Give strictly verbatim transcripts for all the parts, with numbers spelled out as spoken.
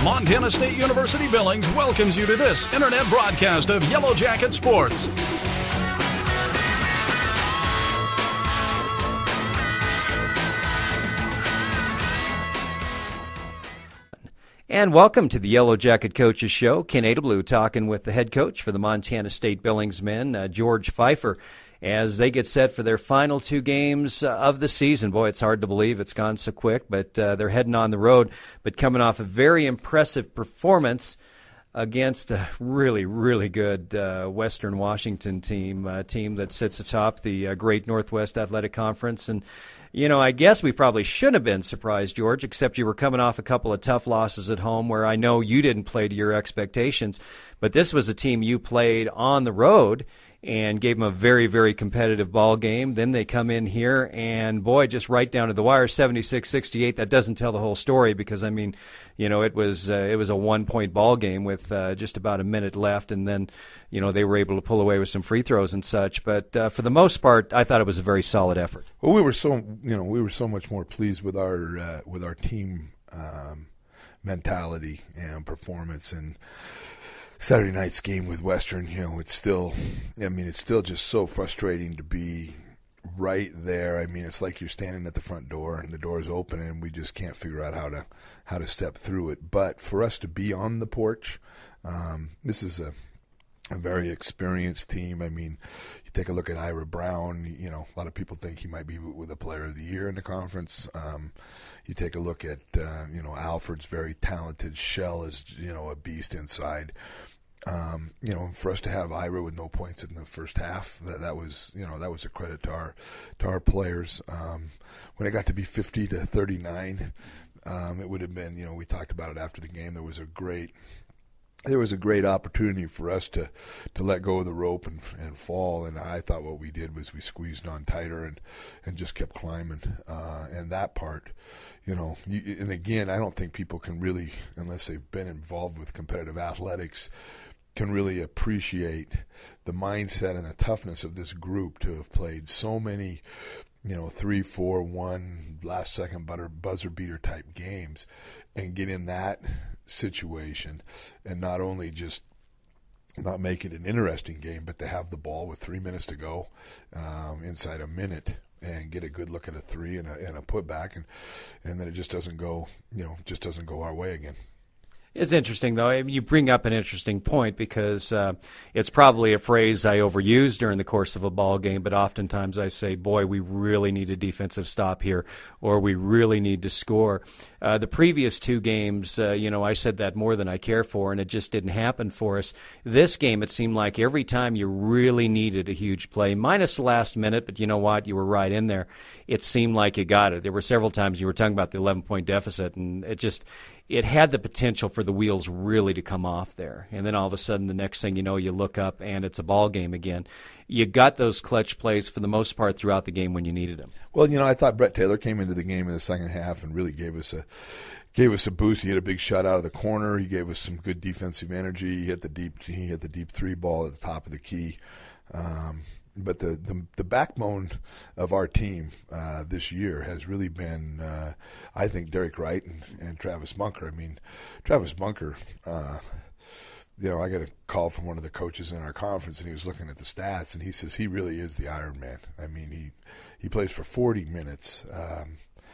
Montana State University Billings welcomes you to this internet broadcast of Yellow Jacket Sports. And welcome to the Yellow Jacket Coaches Show. Ken Adelblue talking with the head coach for the Montana State Billings men, uh, George Pfeiffer, as they get set for their final two games uh, of the season. Boy, it's hard to believe it's gone so quick, but uh, they're heading on the road, but coming off a very impressive performance against a really, really good uh, Western Washington team, a team that sits atop the uh, Great Northwest Athletic Conference. And you know, I guess we probably shouldn't have been surprised, George, except you were coming off a couple of tough losses at home where I know you didn't play to your expectations. But this was a team you played on the road and gave them a very, very competitive ball game. Then they come in here and, boy, just right down to the wire, seventy-six sixty-eight. That doesn't tell the whole story because, I mean, you know, it was uh, it was a one-point ball game with uh, just about a minute left, and then, you know, they were able to pull away with some free throws and such. But uh, for the most part, I thought it was a very solid effort. Well, we were so you know we were so much more pleased with our uh, with our team um, mentality and performance. And Saturday night's game with Western, you know, it's still, I mean, it's still just so frustrating to be right there. I mean, it's like you're standing at the front door and the door's open and we just can't figure out how to how to step through it. But for us to be on the porch, um, this is a a very experienced team. I mean, you take a look at Ira Brown, you know, a lot of people think he might be with a player of the year in the conference. Um, you take a look at, uh, you know, Alfred's very talented. Shell is, you know, a beast inside. Um, you know, for us to have Ira with no points in the first half, that, that was, you know, that was a credit to our, to our players. Um, when it got to be fifty to thirty-nine, um, it would have been, you know, we talked about it after the game. There was a great, There was a great opportunity for us to, to let go of the rope and, and fall, and I thought what we did was we squeezed on tighter and, and just kept climbing. Uh, and that part, you know, you, and again, I don't think people can really, unless they've been involved with competitive athletics, can really appreciate the mindset and the toughness of this group to have played so many, you know, three, four, one, last second butter, buzzer beater type games and get in that situation and not only just not make it an interesting game, but to have the ball with three minutes to go um, inside a minute and get a good look at a three and a, and a putback, and and then it just doesn't go, you know, just doesn't go our way again. It's interesting, though. I mean, you bring up an interesting point because uh, it's probably a phrase I overuse during the course of a ball game, but oftentimes I say, boy, we really need a defensive stop here, or we really need to score. Uh, the previous two games, uh, you know, I said that more than I care for, and it just didn't happen for us. This game, it seemed like every time you really needed a huge play, minus the last minute, but you know what? You were right in there. It seemed like you got it. There were several times you were talking about the eleven-point deficit, and it just – it had the potential for the wheels really to come off there. And then all of a sudden, the next thing you know, you look up and it's a ball game again. You got those clutch plays for the most part throughout the game when you needed them. Well, you know, I thought Brett Taylor came into the game in the second half and really gave us a gave us a boost. He had a big shot out of the corner. He gave us some good defensive energy. He hit the deep he hit the deep three ball at the top of the key. Um, But the, the the backbone of our team uh, this year has really been, uh, I think, Derek Wright and, and Travis Bunker. I mean, Travis Bunker, uh, you know, I got a call from one of the coaches in our conference, and he was looking at the stats, and he says he really is the Iron Man. I mean, he, he plays for forty minutes, um,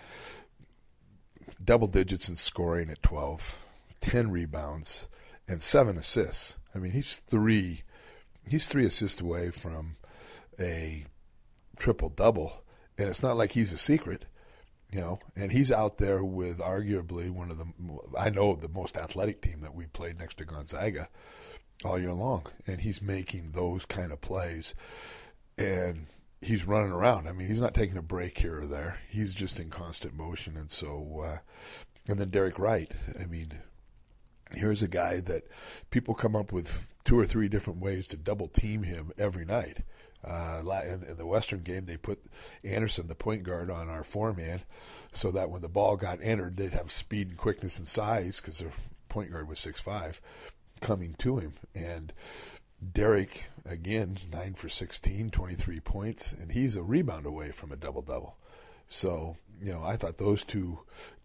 double digits in scoring at twelve, ten rebounds, and seven assists. I mean, he's three, he's three assists away from a triple-double, and it's not like he's a secret, you know, and he's out there with arguably one of the, I know, the most athletic team that we played next to Gonzaga all year long, and he's making those kind of plays, and he's running around. I mean, he's not taking a break here or there. He's just in constant motion, and so, uh, and then Derek Wright, I mean, here's a guy that people come up with two or three different ways to double-team him every night. Uh, in, in the Western game, they put Anderson, the point guard, on our four-man so that when the ball got entered, they'd have speed and quickness and size because their point guard was six five coming to him. And Derek, again, nine for sixteen, twenty-three points, and he's a rebound away from a double-double. So, you know, I thought those two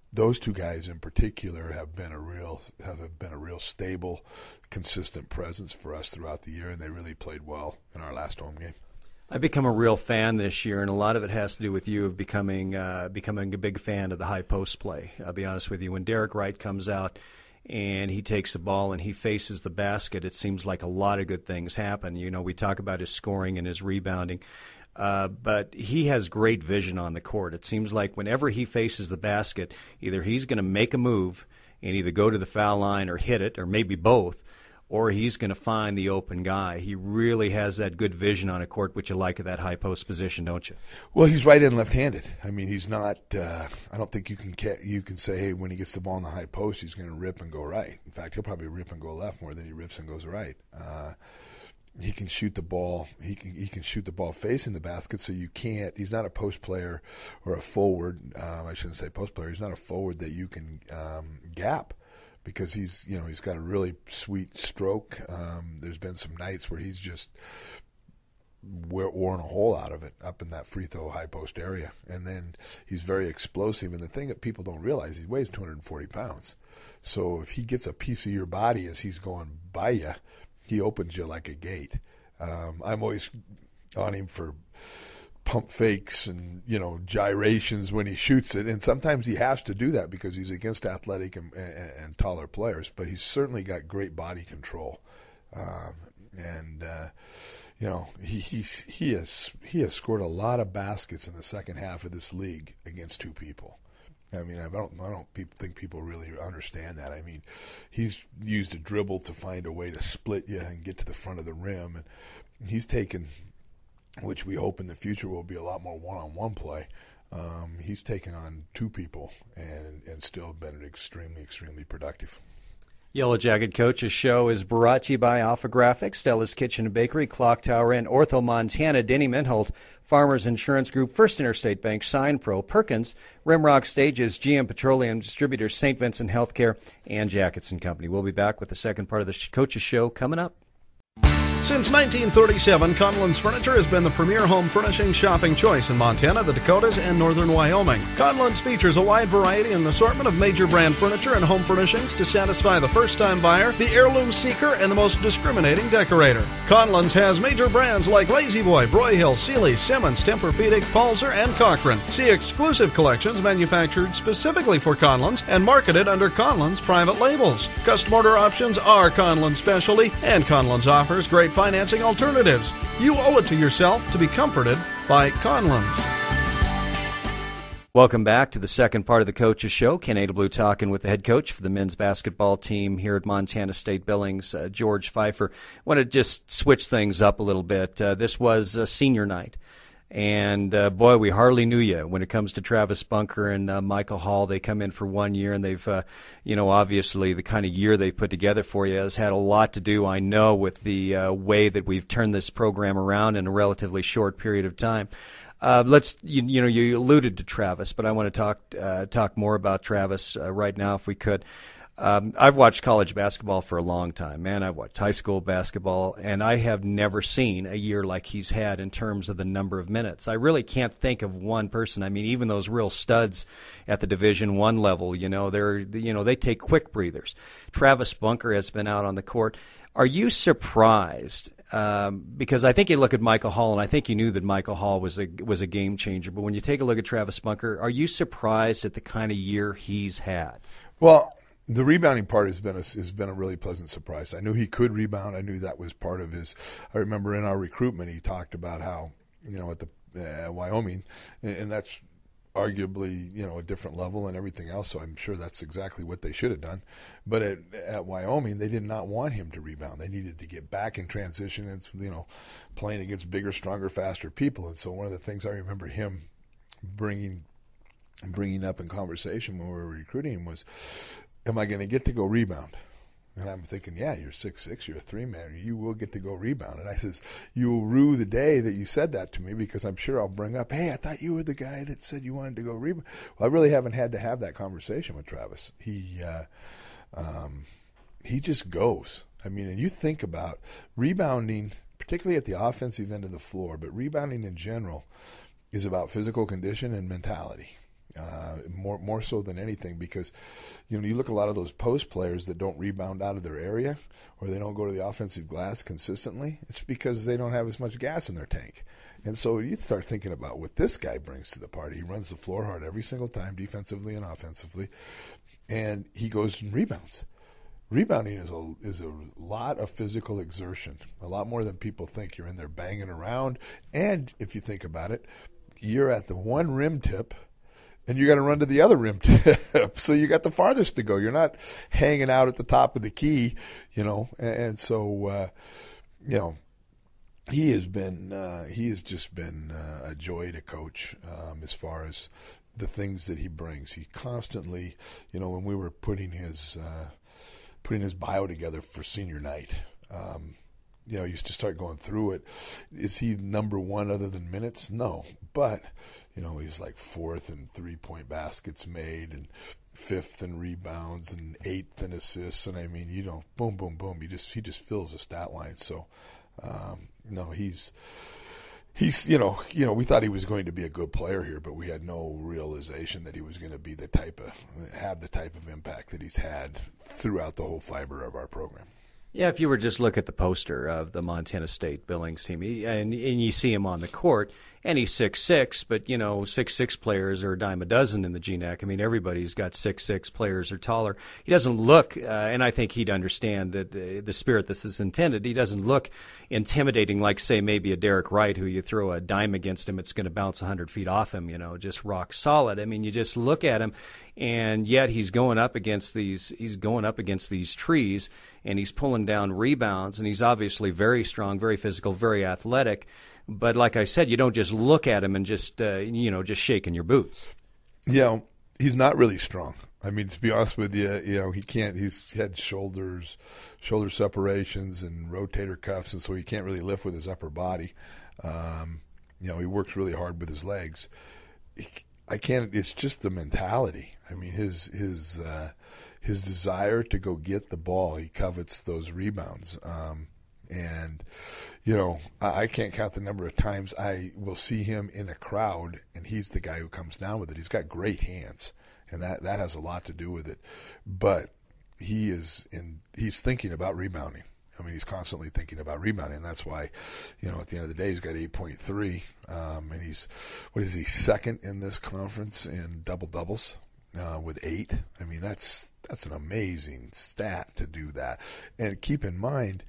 those two guys in particular have been a real have been a real stable, consistent presence for us throughout the year, and they really played well in our last home game. I've become a real fan this year, and a lot of it has to do with you of becoming uh, becoming a big fan of the high post play. I'll be honest with you. When Derek Wright comes out and he takes the ball and he faces the basket, it seems like a lot of good things happen. You know, we talk about his scoring and his rebounding, uh, but he has great vision on the court. It seems like whenever he faces the basket, either he's going to make a move and either go to the foul line or hit it, or maybe both, or he's going to find the open guy. He really has that good vision on a court, which you like at that high post position, don't you? Well, he's right and left-handed. I mean, he's not uh, – I don't think you can you can say, hey, when he gets the ball in the high post, he's going to rip and go right. In fact, he'll probably rip and go left more than he rips and goes right. Uh, he can shoot the ball. He can he can shoot the ball facing the basket, so you can't – he's not a post player or a forward. Um, I shouldn't say post player. He's not a forward that you can um, gap. Because he's, you know, he's got a really sweet stroke. Um, there's been some nights where he's just worn a hole out of it up in that free throw high post area. And then he's very explosive. And the thing that people don't realize, he weighs two hundred forty pounds. So if he gets a piece of your body as he's going by you, he opens you like a gate. Um, I'm always on him for pump fakes and, you know, gyrations when he shoots it, and sometimes he has to do that because he's against athletic and, and, and taller players, but he's certainly got great body control. Um, and uh, you know, he he's, he has he has scored a lot of baskets in the second half of this league against two people. I mean, I don't I don't think people really understand that. I mean, he's used a dribble to find a way to split you and get to the front of the rim, and he's taken, which we hope in the future will be a lot more one-on-one play. Um, he's taken on two people and, and still been extremely, extremely productive. Yellow Jacket Coach's show is brought to you by Alpha Graphics, Stella's Kitchen and Bakery, Clock Tower Inn, Ortho Montana, Denny Menholt, Farmers Insurance Group, First Interstate Bank, Sign Pro, Perkins, Rimrock Stages, G M Petroleum Distributors, Saint Vincent Healthcare, and Jackets and Company. We'll be back with the second part of the Coach's show coming up. Since nineteen thirty-seven, Conlon's Furniture has been the premier home furnishing shopping choice in Montana, the Dakotas, and northern Wyoming. Conlon's features a wide variety and assortment of major brand furniture and home furnishings to satisfy the first-time buyer, the heirloom seeker, and the most discriminating decorator. Conlon's has major brands like Lazy Boy, Broyhill, Sealy, Simmons, Tempur-Pedic, Palzer, and Cochrane. See exclusive collections manufactured specifically for Conlon's and marketed under Conlon's private labels. Custom order options are Conlon's specialty, and Conlon's offers great financing alternatives. You owe it to yourself to be comforted by Conlon's. Welcome back to the second part of the Coach's Show. Ken Adelblue talking with the head coach for the men's basketball team here at Montana State Billings, uh, George Pfeiffer. I want to just switch things up a little bit. Uh, this was a senior night. And, uh, boy, we hardly knew you when it comes to Travis Bunker and uh, Michael Hall. They come in for one year, and they've, uh, you know, obviously the kind of year they've put together for you has had a lot to do, I know, with the uh, way that we've turned this program around in a relatively short period of time. Uh, let's, you, you know, you alluded to Travis, but I want to talk uh, talk more about Travis uh, right now if we could. Um, I've watched college basketball for a long time, man. I've watched high school basketball, and I have never seen a year like he's had in terms of the number of minutes. I really can't think of one person. I mean, even those real studs at the Division One level, you know, they're, you know, they take quick breathers. Travis Bunker has been out on the court. Are you surprised? Um, because I think you look at Michael Hall, and I think you knew that Michael Hall was a was a game changer. But when you take a look at Travis Bunker, are you surprised at the kind of year he's had? Well, the rebounding part has been a, has been a really pleasant surprise. I knew he could rebound. I knew that was part of his. I remember in our recruitment, he talked about how, you know, at the uh, Wyoming, and, and that's arguably, you know, a different level and everything else. So I'm sure that's exactly what they should have done. But at, at Wyoming, they did not want him to rebound. They needed to get back in transition and, you know, playing against bigger, stronger, faster people. And so one of the things I remember him bringing bringing up in conversation when we were recruiting him was, am I going to get to go rebound? And I'm thinking, yeah, you're six six, you're a three-man, you will get to go rebound. And I says, you will rue the day that you said that to me, because I'm sure I'll bring up, hey, I thought you were the guy that said you wanted to go rebound. Well, I really haven't had to have that conversation with Travis. He uh, um, he just goes. I mean, and you think about rebounding, particularly at the offensive end of the floor, but rebounding in general is about physical condition and mentality. Uh, more more so than anything, because you know you look at a lot of those post players that don't rebound out of their area, or they don't go to the offensive glass consistently. It's because they don't have as much gas in their tank. And so you start thinking about what this guy brings to the party. He runs the floor hard every single time, defensively and offensively, and he goes and rebounds. Rebounding is a is a lot of physical exertion, a lot more than people think. You're in there banging around, and if you think about it, you're at the one rim tip, and you got to run to the other rim tip. So you got the farthest to go. You're not hanging out at the top of the key, you know. And, and so, uh, you know, he has been uh, he has just been uh, a joy to coach um, as far as the things that he brings. He constantly, you know, when we were putting his uh, putting his bio together for senior night, um, you know, used to start going through it. Is he number one other than minutes? No, but you know, he's like fourth in three-point baskets made, and fifth in rebounds, and eighth in assists. And I mean, you know, boom, boom, boom. He just he just fills the stat line. So, um, no, he's he's you know you know we thought he was going to be a good player here, but we had no realization that he was going to be the type of have the type of impact that he's had throughout the whole fiber of our program. Yeah, if you were just look at the poster of the Montana State Billings team, he, and, and you see him on the court, and he's six six, but, you know, six six players are a dime a dozen in the G N A C. I mean, everybody's got six six players or taller. He doesn't look, uh, and I think he'd understand that uh, the spirit this is intended, he doesn't look intimidating like, say, maybe a Derek Wright, who you throw a dime against him, it's going to bounce one hundred feet off him, you know, just rock solid. I mean, you just look at him, and yet he's going up against these, he's going up against these trees, and he's pulling down rebounds, and he's obviously very strong, very physical, very athletic. But like I said, you don't just look at him and just, uh, you know, just shaking your boots. Yeah, he's not really strong. I mean, to be honest with you, you know, he can't, he's had shoulders, shoulder separations and rotator cuffs, and so he can't really lift with his upper body. Um, you know, he works really hard with his legs. He, I can't, it's just the mentality. I mean, his, his, uh, his desire to go get the ball, he covets those rebounds. Um, and, you know, I, I can't count the number of times I will see him in a crowd, and he's the guy who comes down with it. He's got great hands, and that, that has a lot to do with it. But he is in, he's thinking about rebounding. I mean, he's constantly thinking about rebounding, and that's why, you know, at the end of the day, he's got eight point three, um, and he's, what is he, second in this conference in double-doubles uh, with eight. I mean, that's that's an amazing stat to do that. And keep in mind,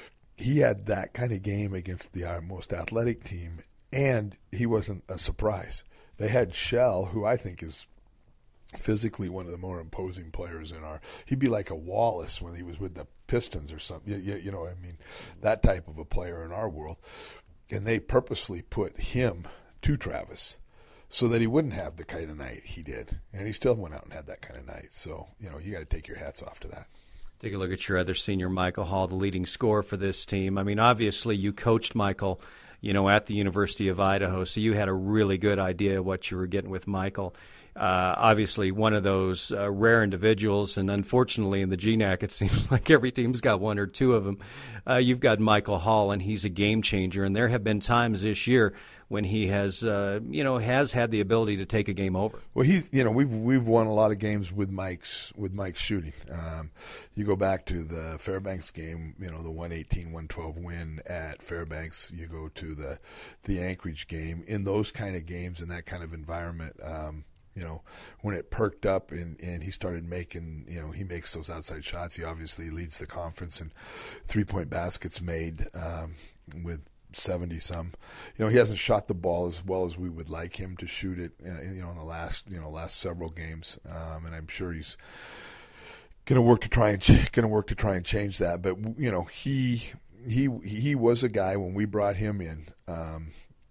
he had that kind of game against the our most athletic team, and he wasn't a surprise. They had Shell, who I think is physically one of the more imposing players in our – he'd be like a Wallace when he was with the Pistons or something. You, you know, I mean, that type of a player in our world. And they purposely put him to Travis so that he wouldn't have the kind of night he did. And he still went out and had that kind of night. So, you know, you got to take your hats off to that. Take a look at your other senior, Michael Hall, the leading scorer for this team. I mean, obviously you coached Michael, you know, at the University of Idaho, so you had a really good idea of what you were getting with Michael. Uh, obviously one of those uh, rare individuals, and unfortunately in the G N A C it seems like every team's got one or two of them. Uh, you've got Michael Hall, and he's a game changer, and there have been times this year when he has, uh, you know, has had the ability to take a game over. Well, he's, you know, we've we've won a lot of games with Mike's with Mike's shooting. Um, you go back to the Fairbanks game, you know, the one eighteen one twelve win at Fairbanks. You go to the the Anchorage game. In those kind of games, in that kind of environment, um, you know, when it perked up and, and he started making, you know, he makes those outside shots. He obviously leads the conference in three-point baskets made um, with seventy-some. You know, he hasn't shot the ball as well as we would like him to shoot it, uh, you know, in the last, you know, last several games. Um, and I'm sure he's going to work to try and ch- going to work to try and change that. But, you know, he he he was a guy when we brought him in. Um,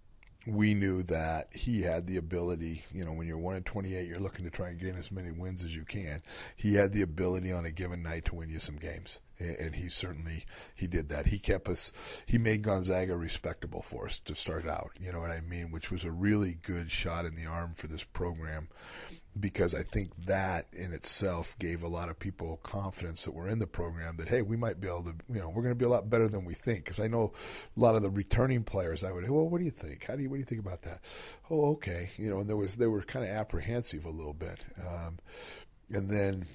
we knew that he had the ability, you know, when you're one in twenty-eight, you're looking to try and gain as many wins as you can. He had the ability on a given night to win you some games, and he certainly, he did that. He kept us, he made Gonzaga respectable for us to start out, you know what I mean, which was a really good shot in the arm for this program. because I think that in itself gave a lot of people confidence that were in the program that, hey, we might be able to, you know, we're going to be a lot better than we think. Because I know a lot of the returning players, I would, well, what do you think? How do you, what do you think about that? Oh, okay. You know, and there was, they were kind of apprehensive a little bit. Um, and then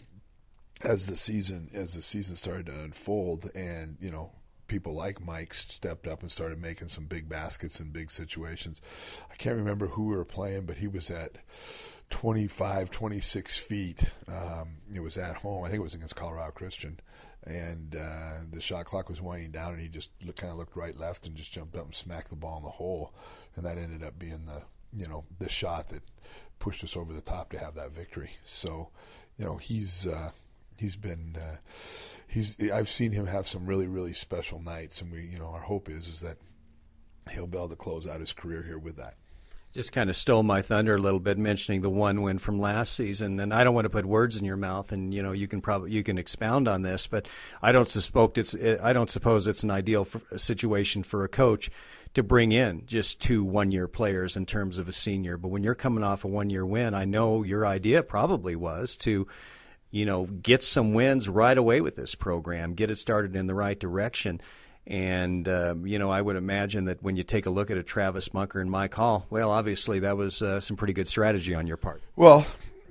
as the season, as the season started to unfold and, you know, people like Mike stepped up and started making some big baskets in big situations. I can't remember who we were playing, but he was at twenty-five, twenty-six feet. Um, it was at home. I think it was against Colorado Christian. And uh, the shot clock was winding down, and he just look, kind of looked right, left, and just jumped up and smacked the ball in the hole. And that ended up being the, you know, the shot that pushed us over the top to have that victory. So, you know, he's uh, he's been uh, he's I've seen him have some really, really special nights, and we, you know, our hope is is that he'll be able to close out his career here with that. Just kind of stole my thunder a little bit, mentioning the one win from last season, and I don't want to put words in your mouth, and you know you can probably you can expound on this, but I don't suspect it's I don't suppose it's an ideal for, a situation for a coach to bring in just two one-year players in terms of a senior. But when you're coming off a one-year win, I know your idea probably was to, you know, get some wins right away with this program, get it started in the right direction. And, uh, you know, I would imagine that when you take a look at a Travis Bunker and Mike Hall, well, obviously that was uh, some pretty good strategy on your part. Well,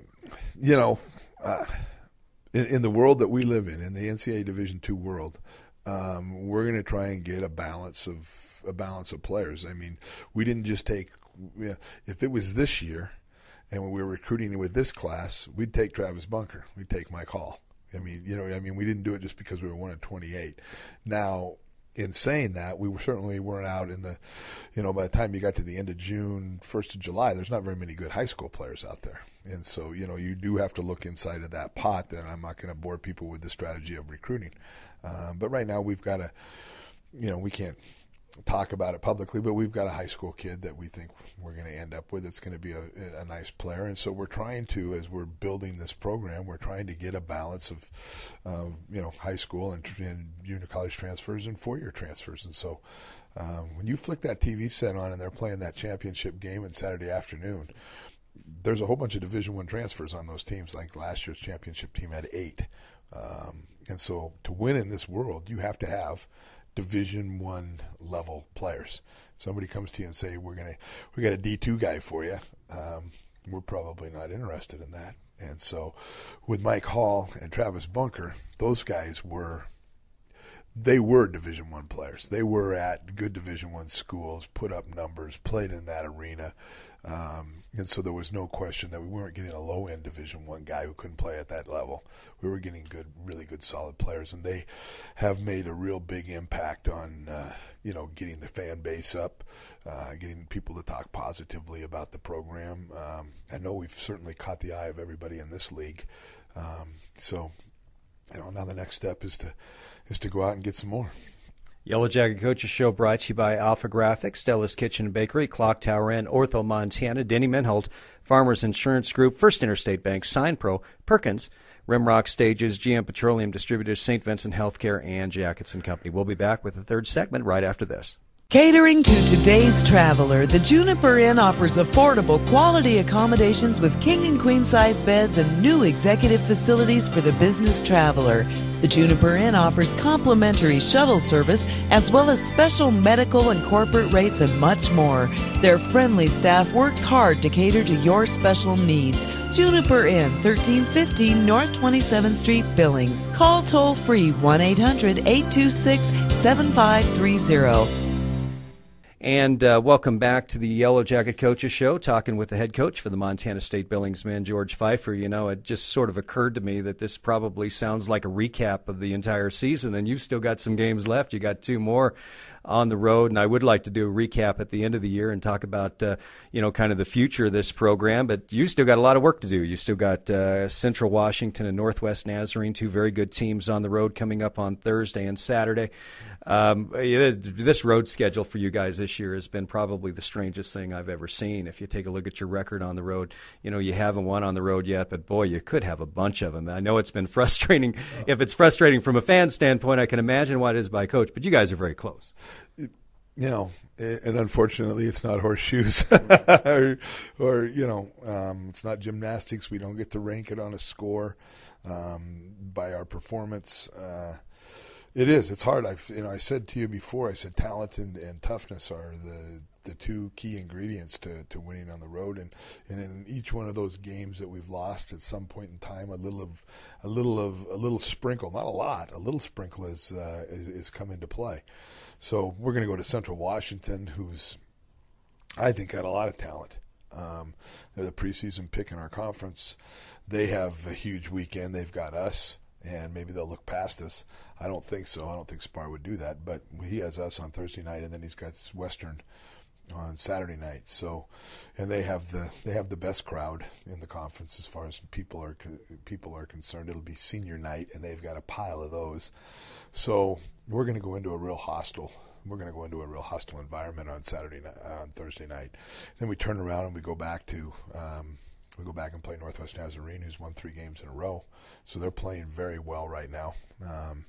you know, uh, in, in the world that we live in, in the N C double A Division two world, um, we're going to try and get a balance of a balance of players. I mean, we didn't just take you know, if it was this year and when we were recruiting with this class, we'd take Travis Bunker, we'd take Mike Hall. I mean, you know, I mean, we didn't do it just because we were one of twenty-eight. Now, in saying that, we were certainly weren't out in the, you know, by the time you got to the end of June, first of July, there's not very many good high school players out there. And so, you know, you do have to look inside of that pot. And I'm not going to bore people with the strategy of recruiting. Um, but right now we've got a, you know, we can't talk about it publicly, but we've got a high school kid that we think we're going to end up with. It's going to be a, a nice player. And so we're trying to, as we're building this program, we're trying to get a balance of, uh, you know, high school and, and junior college transfers and four-year transfers. And so um, when you flick that T V set on and they're playing that championship game on Saturday afternoon, there's a whole bunch of Division One transfers on those teams. Like last year's championship team had eight. Um, and so to win in this world, you have to have Division One level players. If somebody comes to you and say, we're gonna we got a D two guy for you, um, we're probably not interested in that. And so with Mike Hall and Travis Bunker, those guys were they were Division One players. They were at good Division One schools, put up numbers, played in that arena. Um, and so there was no question that we weren't getting a low-end Division One guy who couldn't play at that level. We were getting good, really good, solid players, and they have made a real big impact on, uh, you know, getting the fan base up, uh, getting people to talk positively about the program. Um, I know we've certainly caught the eye of everybody in this league. Um, so, you know, now the next step is to is to go out and get some more. Yellow Jacket Coaches Show brought to you by Alpha Graphics, Stella's Kitchen and Bakery, Clock Tower Inn, Ortho, Montana, Denny Menholt, Farmers Insurance Group, First Interstate Bank, SignPro, Perkins, Rimrock Stages, G M Petroleum Distributors, Saint Vincent Healthcare, and Jackets and Company. We'll be back with the third segment right after this. Catering to today's traveler, the Juniper Inn offers affordable, quality accommodations with king and queen size beds and new executive facilities for the business traveler. The Juniper Inn offers complimentary shuttle service as well as special medical and corporate rates and much more. Their friendly staff works hard to cater to your special needs. Juniper Inn, thirteen fifteen North twenty-seventh Street, Billings. Call toll free one eight hundred eight two six seven five three zero. And uh, welcome back to the Yellow Jacket Coaches Show, talking with the head coach for the Montana State Billings men, George Pfeiffer. You know, it just sort of occurred to me that this probably sounds like a recap of the entire season, and you've still got some games left. You got two more on the road, and I would like to do a recap at the end of the year and talk about, uh, you know, kind of the future of this program. But you still got a lot of work to do. You still got uh, Central Washington and Northwest Nazarene, two very good teams on the road coming up on Thursday and Saturday. Um, this road schedule for you guys this year has been probably the strangest thing I've ever seen. If you take a look at your record on the road, you know, you haven't won on the road yet, but boy, you could have a bunch of them. I know it's been frustrating. If it's frustrating from a fan standpoint, I can imagine why it is by coach, but you guys are very close. you know, and unfortunately, it's not horseshoes, or, or you know, um, it's not gymnastics. We don't get to rank it on a score um, by our performance. Uh, it is. It's hard. I've, you know, I said to you before. I said talent and, and toughness are the the two key ingredients to, to winning on the road, and, and in each one of those games that we've lost at some point in time, a little of a little of a little sprinkle, not a lot, a little sprinkle is uh, is, is come into play. So we're going to go to Central Washington, who's I think got a lot of talent. Um, they're the preseason pick in our conference. They have a huge weekend. They've got us. And maybe they'll look past us. I don't think so. I don't think Spar would do that. But he has us on Thursday night, and then he's got Western on Saturday night. So, and they have the they have the best crowd in the conference as far as people are people are concerned. It'll be senior night, and they've got a pile of those. So we're going to go into a real hostile. We're going to go into a real hostile environment on Saturday night, on Thursday night. Then we turn around and we go back to. Um, We go back and play Northwest Nazarene, who's won three games in a row. So they're playing very well right now. Um,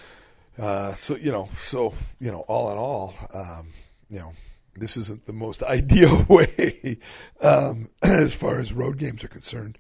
uh, so, you know, so, you know, all in all, um, you know, this isn't the most ideal way um, as far as road games are concerned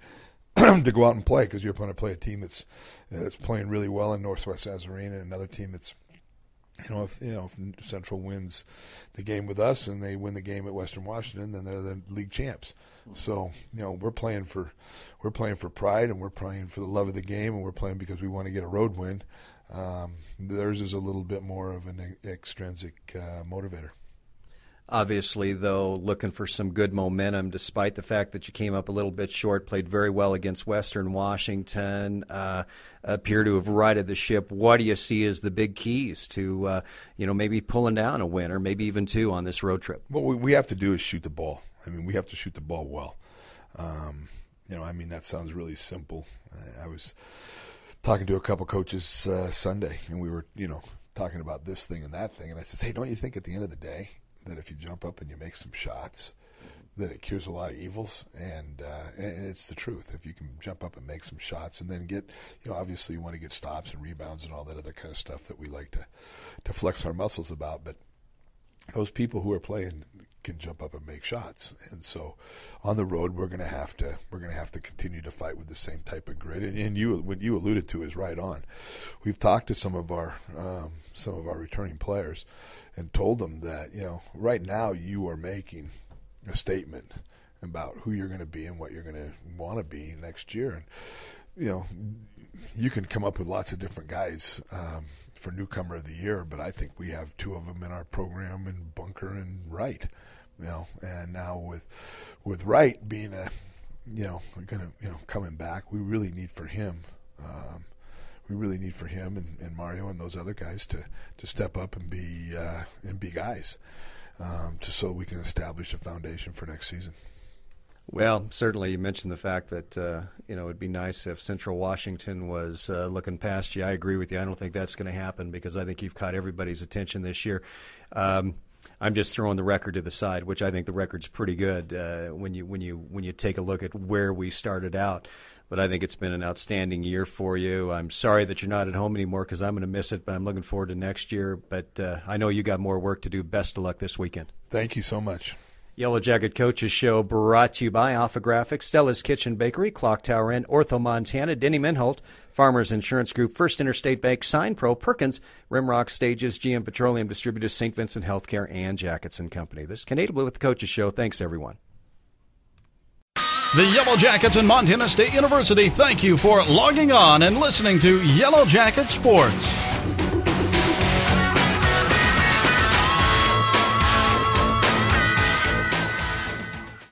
to go out and play, because you're going to play a team that's, that's playing really well in Northwest Nazarene and another team that's, You know, if you know if Central wins the game with us and they win the game at Western Washington, then they're the league champs. So you know we're playing for we're playing for pride, and we're playing for the love of the game, and we're playing because we want to get a road win. Um, theirs is a little bit more of an extrinsic uh, motivator. Obviously, though, looking for some good momentum, despite the fact that you came up a little bit short, played very well against Western Washington, uh, appear to have righted the ship. What do you see as the big keys to, uh, you know, maybe pulling down a win or maybe even two on this road trip? What we have to do is shoot the ball. I mean, we have to shoot the ball well. Um, you know, I mean, that sounds really simple. I was talking to a couple coaches uh, Sunday, and we were, you know, talking about this thing and that thing. And I said, hey, don't you think at the end of the day, that if you jump up and you make some shots, that it cures a lot of evils, and uh, and it's the truth. If you can jump up and make some shots, and then get, you know, obviously you want to get stops and rebounds and all that other kind of stuff that we like to to flex our muscles about. But those people who are playing can jump up and make shots, and so on the road we're going to have to we're going to have to continue to fight with the same type of grit. And, and you, what you alluded to is right on. We've talked to some of our um, some of our returning players and told them that, you know, right now you are making a statement about who you're going to be and what you're going to want to be next year. And you know, you can come up with lots of different guys um, for newcomer of the year, but I think we have two of them in our program, in Bunker and Wright. You know, and now with with Wright being a, you know, going to, you know, coming back, we really need for him. Um, we really need for him and, and Mario and those other guys to, to step up and be uh, and be guys, um, just so we can establish a foundation for next season. Well, certainly you mentioned the fact that, uh, you know, it'd be nice if Central Washington was uh, looking past you. I agree with you. I don't think that's going to happen because I think you've caught everybody's attention this year. Um, I'm just throwing the record to the side, which I think the record's pretty good uh, when you when you when you take a look at where we started out. But I think it's been an outstanding year for you. I'm sorry that you're not at home anymore because I'm going to miss it, but I'm looking forward to next year. But uh, I know you got more work to do. Best of luck this weekend. Thank you so much. Yellow Jacket Coaches Show brought to you by Alpha Graphics, Stella's Kitchen Bakery, Clock Tower Inn, Ortho Montana, Denny Minholt, Farmers Insurance Group, First Interstate Bank, Sign Pro, Perkins, Rimrock Stages, G M Petroleum Distributors, Saint Vincent Healthcare, and Jackets and Company. This is Canadian Blue with the Coaches Show. Thanks, everyone. The Yellow Jackets and Montana State University thank you for logging on and listening to Yellow Jacket Sports.